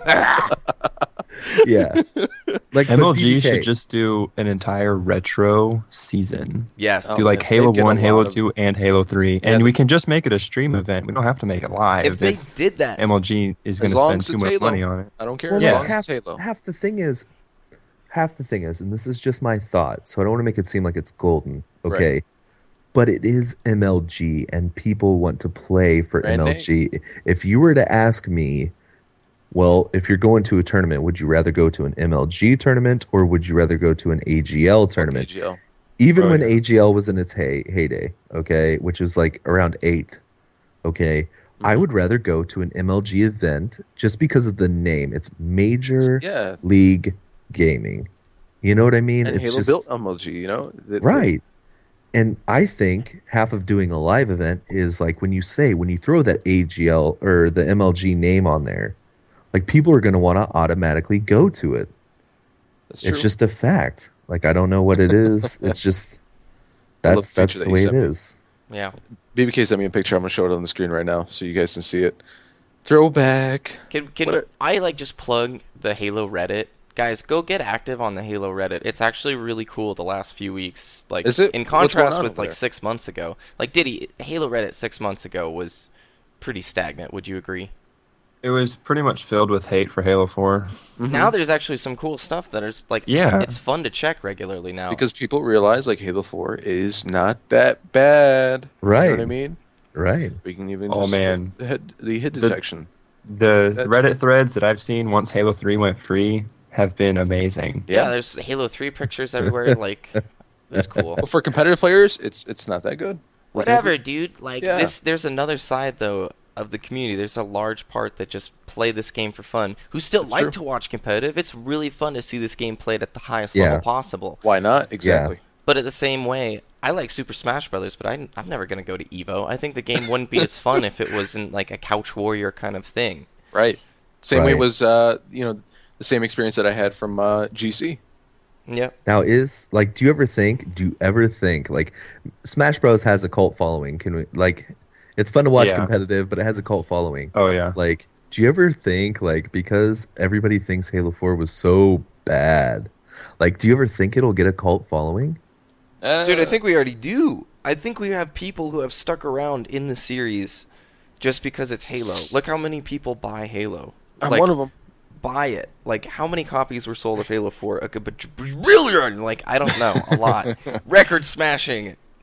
Yeah. Like but M L G B B K should just do an entire retro season. Yes. Oh, do like yeah. Halo They'd get a one, Halo lot of- two, and Halo three. Yeah, and they- we can just make it a stream event. We don't have to make it live. If they did that, M L G is going As to long spend as too it's much Halo. money on it. I don't care. Well, as Yeah. no, long as half, it's Halo. half the thing is, half the thing is, and this is just my thought, so I don't want to make it seem like it's golden, okay? Right. But it is M L G, and people want to play for Brand M L G. If you were to ask me, well, if you're going to a tournament, would you rather go to an M L G tournament or would you rather go to an A G L tournament? A G L. Even Oh, when yeah. A G L was in its hey, heyday, okay, which was like around eight, okay, I Mhm. would rather go to an M L G event just because of the name. It's Major Yeah. League Gaming. You know what I mean? And it's Halo just built M L G. You know. They- they- right. And I think half of doing a live event is like when you say when you throw that A G L or the M L G name on there, like people are going to want to automatically go to it. That's It's true. just a fact. Like I don't know what it is. It's just I love that's the that's picture the that you way it sent me. is. yeah. B B K sent me a picture. I'm gonna show it on the screen right now so you guys can see it. Throwback. Can can What are- I like just plug the Halo Reddit? Guys, go get active on the Halo Reddit. It's actually really cool the last few weeks. Like Is it? in What's going contrast on with over like there? six months ago. Like Diddy, Halo Reddit six months ago was pretty stagnant. Would you agree? It was pretty much filled with hate for Halo four. Mhm. Now there's actually some cool stuff that is like Yeah. it's fun to check regularly now. Because people realize like Halo four is not that bad. You Right. know what I mean? Right. We can even Oh, just- man. the hit, the hit The- detection. The That- Reddit threads that I've seen once Halo three went free have been amazing. yeah, Yeah. there's Halo three pictures everywhere. Like it's cool. Well, for competitive players, it's it's not that good. Whatever, dude. Like Yeah. this, there's another side though of the community. There's a large part that just play this game for fun, who still like true. to watch competitive. It's really fun to see this game played at the highest Yeah. level possible. Why not? Exactly. But at the same way, I like Super Smash Brothers, but I, I'm never gonna go to Evo. I think the game wouldn't be as fun if it wasn't like a couch warrior kind of thing. Right. Same way Right. was uh you know the same experience that I had from uh, G C. Yep. Now is like do you ever think do you ever think like Smash Bros has a cult following? Can we like it's fun to watch Yeah. competitive, but it has a cult following. Oh yeah. Like, do you ever think like because everybody thinks Halo four was so bad, like do you ever think it'll get a cult following? Uh, Dude, I think we already do. I think we have people who have stuck around in the series just because it's Halo. Look how many people buy Halo. I'm Like, one of them. buy it. Like, how many copies were sold of Halo four? A billion! Like, I don't know. A lot. Record smashing.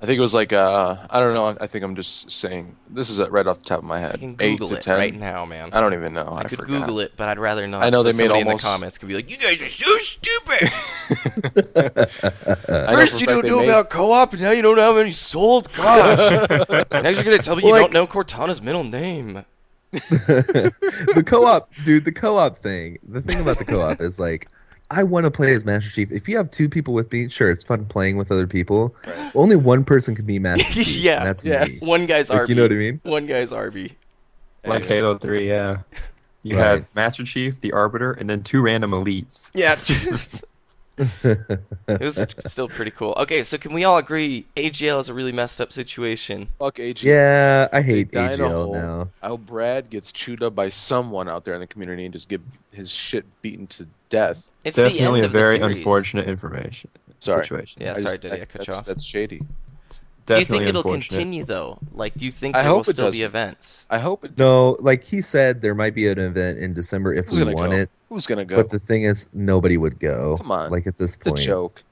I think it was like uh, I don't know. I think I'm just saying this is uh, right off the top of my I head. can Eight Google to it ten. right now, man. I don't even know. I, I, could forgot. Google it, but I'd rather not. I know so they made somebody almost- in the comments could be like, "You guys are so stupid." I know First for you a fact don't they know made- about co-op, and now you don't know how many sold. Gosh. Now you're gonna tell me you Like- don't know Cortana's middle name. The co-op, dude. The co-op thing. The thing about the co-op is like, I want to play as Master Chief. If you have two people with me, sure, it's fun playing with other people. Only one person can be Master Chief. Yeah, and that's yeah. me. One guy's Like, R B. you know what I mean? One guy's R B. Like Anyway. Halo three, yeah. You Right. had Master Chief, the Arbiter, and then two random elites. Yeah. It was still pretty cool. Okay, so can we all agree A G L is a really messed up situation? Fuck A G L. Yeah, I hate die in a A G L hole. now. How Brad gets chewed up by someone out there in the community and just get his shit beaten to death. It's the Definitely end a of the very series. unfortunate information Sorry. situation. Yeah, I sorry, just- Diddy, I- I cut you that's, off. that's shady. Do you Definitely think it'll unfortunate. continue though? Like, do you think I there will hope it still be doesn't. events? I hope it. No, like he said, there might be an event in December if Who's we gonna want go? it. Who's gonna go? But the thing is, nobody would go. Come on. Like at this the point. joke.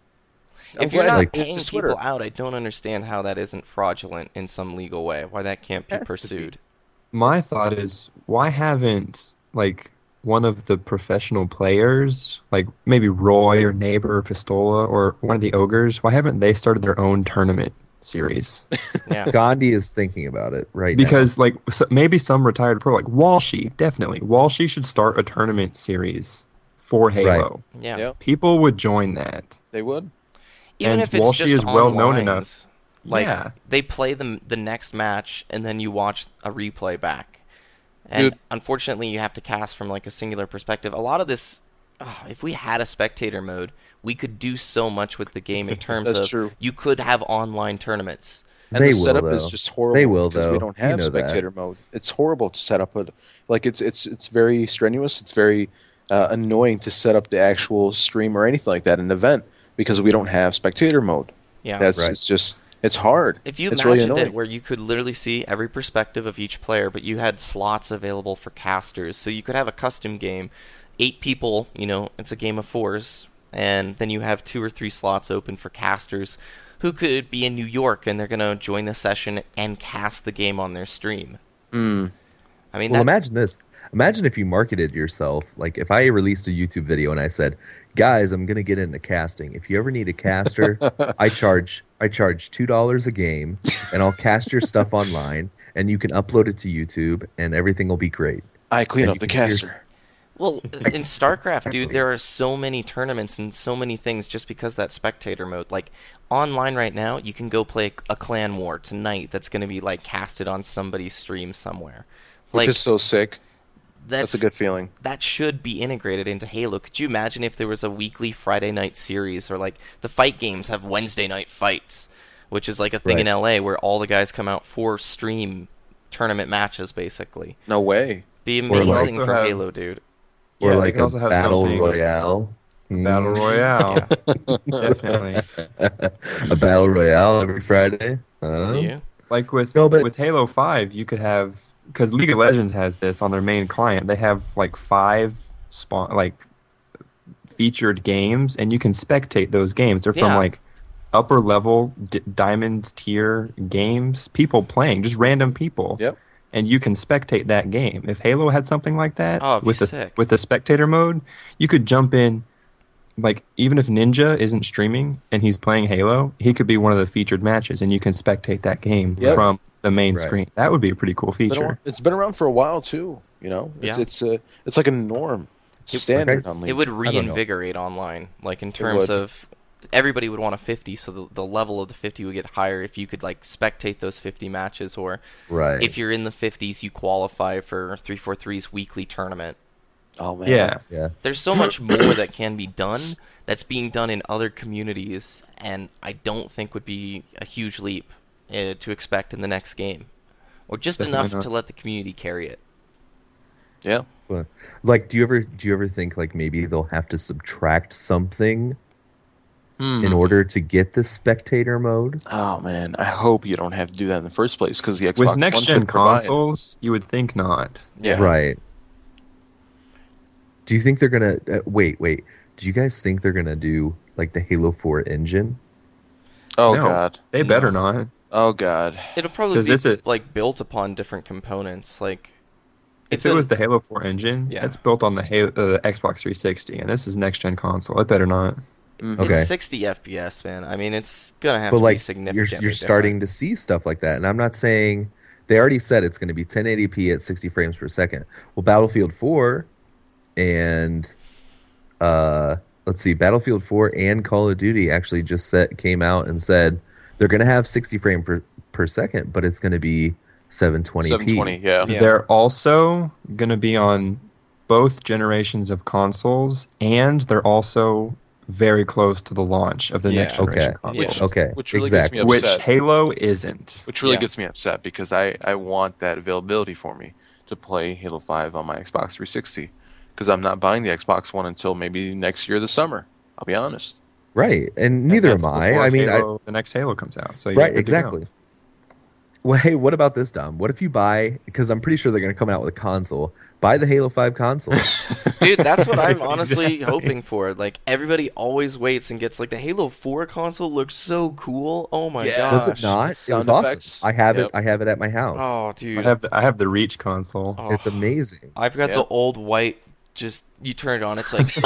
I'm If you're glad not like- paying it's people Twitter. out, I don't understand how that isn't fraudulent in some legal way. Why that can't be Has to be. pursued? My thought is, why haven't like one of the professional players, like maybe Roy or Neighbor or Pistola or one of the ogres, why haven't they started their own tournament series? Yeah. Gandhi is thinking about it right Because like so maybe some retired pro, like Walshy, definitely Walshy should start a tournament series for Halo. Yeah. Yep. People would join that. They would. Even And if it's Walshy just is well known online, enough. Like Yeah. they play the the next match and then you watch a replay back. And Dude. unfortunately, you have to cast from like a singular perspective. A lot of this, oh, if we had a spectator mode, we could do so much with the game in terms That's of true. you could have online tournaments. And They the will, setup is though. just horrible. They will, because though. We don't You have know that. spectator mode. It's horrible to set up a like. It's it's it's very strenuous. It's very uh, annoying to set up the actual stream or anything like that, an event, because we don't have spectator mode. Yeah. That's Right. it's just it's hard. If you it's really imagined it annoying. where you could literally see every perspective of each player, but you had slots available for casters, so you could have a custom game, eight people, you know, it's a game of fours, and then you have two or three slots open for casters who could be in New York and they're going to join the session and cast the game on their stream. Mm. I mean, Well, that, imagine this. Imagine if you marketed yourself. Like if I released a YouTube video and I said, "Guys, I'm gonna get into casting. If you ever need a caster, I charge I charge two dollars a game, and I'll cast your stuff online, and you can upload it to YouTube, and everything will be great." I clean And up you the can hear s- caster. well, in StarCraft, dude, there are so many tournaments and so many things just because that spectator mode. Like, online right now, you can go play a clan war tonight that's going to be, like, casted on somebody's stream somewhere. Which Like, is so sick. that's, That's a good feeling. that should be integrated into Halo. Could you imagine if there was a weekly Friday night series, or, like, the fight games have Wednesday night fights, which is, like, a thing in Right. L A where all the guys come out for stream tournament matches, basically. No way. Be Or, like- amazing Also for have- Halo, dude. Or Yeah, they like can a also have battle something- royale. Battle Mm. Royale. Definitely. A battle royale every Friday. Huh? Yeah. Like with No, but- with Halo five, you could have, because League of Legends has this on their main client. They have like five spawn like featured games, and you can spectate those games. They're from Yeah. like upper level d- diamond tier games, people playing, just random people. Yep. And you can spectate that game. If Halo had something like that Oh, it'd be with the sick. with the spectator mode, you could jump in. Like, even if Ninja isn't streaming and he's playing Halo, he could be one of the featured matches, and you can spectate that game Yep. from the main Right. screen. That would be a pretty cool It's been, feature. around, it's been around for a while too. You know, it's Yeah. it's a it's like a norm. It's It- standard okay. on League. It would I don't know. reinvigorate online, like in terms would. of everybody would want a fifty, so the, the level of the fifty would get higher if you could like spectate those fifty matches, or Right. if you're in the fifties, you qualify for three forty-three's weekly tournament. Oh man. Yeah. yeah. There's so much more that can be done that's being done in other communities, and I don't think would be a huge leap uh, to expect in the next game, or just Definitely enough not. to let the community carry it. Yeah. Well, like, do you ever do you ever think like maybe they'll have to subtract something Hmm. in order to get the spectator mode? Oh man, I hope you don't have to do that in the first place because the Xbox With One next gen should provide. consoles, you would think not. Yeah. Right. Do you think they're gonna uh, wait? Wait. Do you guys think they're gonna do like the Halo four engine? Oh No. god. They better not. Oh god. It'll probably 'Cause be it's a- like built upon different components. Like If it's it a- was the Halo four engine, Yeah. it's built on the Halo, uh, Xbox three sixty, and this is next gen console. It better not. Mhm. Okay. It's sixty F P S, man. I mean, it's gonna have But to be like you're significant. you're starting to see stuff like that, and I'm not saying they already said it's going to be ten eighty p at sixty frames per second. Well, Battlefield four and uh, let's see, Battlefield four and Call of Duty actually just set, came out and said they're going to have sixty frame per, per second, but it's going to be seven twenty p. seven twenty, yeah. Yeah. They're also going to be on both generations of consoles, and they're also very close to the launch of the Yeah. next generation Okay. console. Which- Okay, Which really exactly. gets me Which upset. Halo isn't. Which really Yeah. gets me upset because I, I want that availability for me to play Halo five on my Xbox three sixty. Because I'm not buying the Xbox One until maybe next year, this summer. I'll be honest. Right, and And neither that's am I. before I mean, I, Halo, the next Halo comes out. So you're right, good to go. exactly. Well, hey, what about this, Dom? What if you buy? Because I'm pretty sure they're going to come out with a console. Buy the Halo five console. Dude, that's what I'm honestly hoping for. Like everybody always waits and gets like the Halo four console looks so cool. Oh my Yeah. gosh. Does it not? It Sound was awesome. effects. I have Yep. it. I have it at my house. Oh, I dude. have the, I have the Reach console. Oh, It's amazing. I've got Yep. the old white. Just you turn it on, it's like.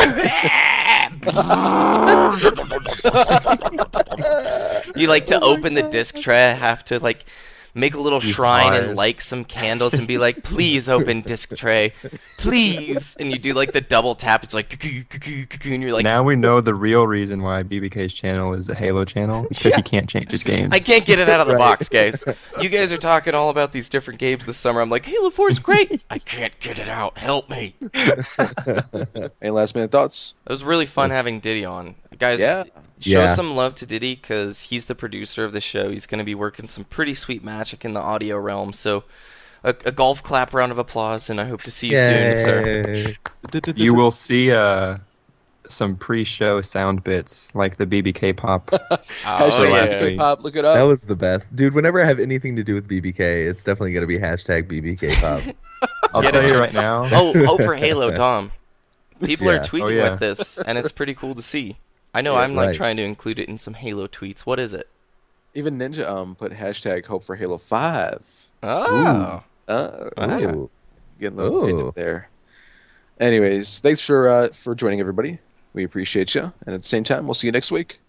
You like to open the disc tray, have to like make a little Use shrine bars. and light some candles and be like, please open disc tray, please. And you do like the double tap. It's like, cuckoo, cuckoo, cuckoo, and you're like, Now we know the real reason why B B K's channel is a Halo channel, because Yeah. he can't change his games. I can't get it out of the Right. box, guys. You guys are talking all about these different games this summer. I'm like, Halo four is great. I can't get it out. Help me. Any last minute thoughts? It was really fun having Diddy on. Guys, Yeah. show Yeah. some love to Diddy because he's the producer of the show. He's going to be working some pretty sweet magic in the audio realm. So a, a golf clap round of applause, and I hope to see you soon, sir. Yay. You will see uh, some pre-show sound bits like the B B K pop. Hashtag yeah. B B K Pop, look it up. That was the best, dude. Whenever I have anything to do with B B K, it's definitely gonna be hashtag B B K pop. I'll Get tell it. you right now. Oh, oh, for Halo, Dom. People are Yeah. tweeting Oh, yeah. with this, and it's pretty cool to see. I know Yeah, I'm like right. trying to include it in some Halo tweets. What is it? Even Ninja um put hashtag hope for Halo five. Oh. Uh, Wow. Ooh. getting a little Ooh. bit there. Anyways, thanks for uh, for joining everybody. We appreciate you, and at the same time, we'll see you next week.